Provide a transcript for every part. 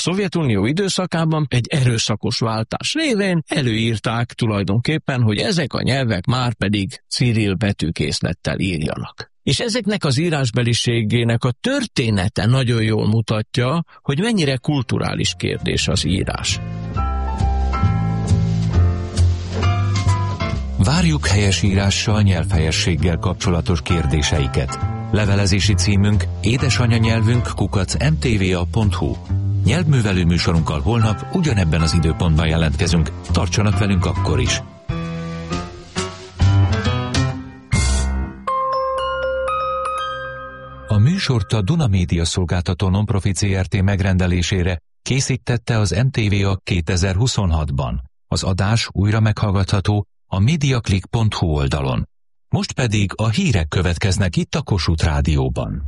Szovjetunió időszakában egy erőszakos váltás révén előírták tulajdonképpen, hogy ezek a nyelvek már pedig cirill betűkészlettel írjanak. És ezeknek az írásbeliségének a története nagyon jól mutatja, hogy mennyire kulturális kérdés az írás. Várjuk helyesírással, nyelvhelyességgel kapcsolatos kérdéseiket. Levelezési címünk édesanyanyelvünk@mtva.hu. Nyelvművelő műsorunkkal holnap ugyanebben az időpontban jelentkezünk. Tartsanak velünk akkor is! A műsort a Duna Média Szolgáltató Nonprofit Zrt. Megrendelésére készítette az MTVA 2026-ban. Az adás újra meghallgatható a mediaclick.hu oldalon. Most pedig a hírek következnek itt a Kossuth Rádióban.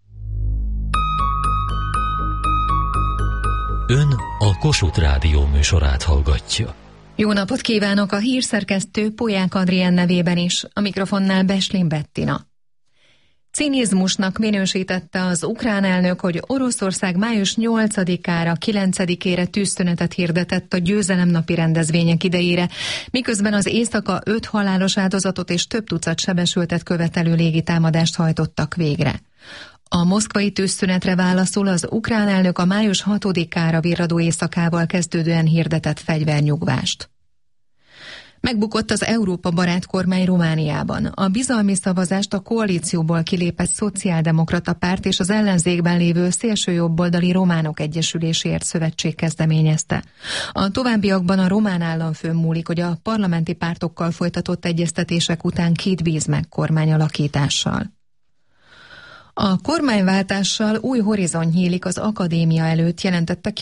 Ön a Kossuth Rádió műsorát hallgatja. Jó napot kívánok, a hírszerkesztő Polyák Adrián nevében is, a mikrofonnál Beslin Bettina. Cinizmusnak minősítette az ukrán elnök, hogy Oroszország május 8-ára, 9-ére tűzszünetet hirdetett a győzelemnapi rendezvények idejére, miközben az éjszaka 5 halálos áldozatot és több tucat sebesültet követelő légitámadást hajtottak végre. A moszkvai tűzszünetre válaszul az ukrán elnök a május 6-ára virradó éjszakával kezdődően hirdetett fegyvernyugvást. Megbukott az Európa barát kormány Romániában. A bizalmi szavazást a koalícióból kilépett szociáldemokrata párt és az ellenzékben lévő szélsőjobboldali Románok Egyesüléséért szövetség kezdeményezte. A továbbiakban a román államfőn múlik, hogy a parlamenti pártokkal folytatott egyeztetések után kit bíz meg kormányalakítással. A kormányváltással új horizont nyílik az akadémia előtt, jelentette ki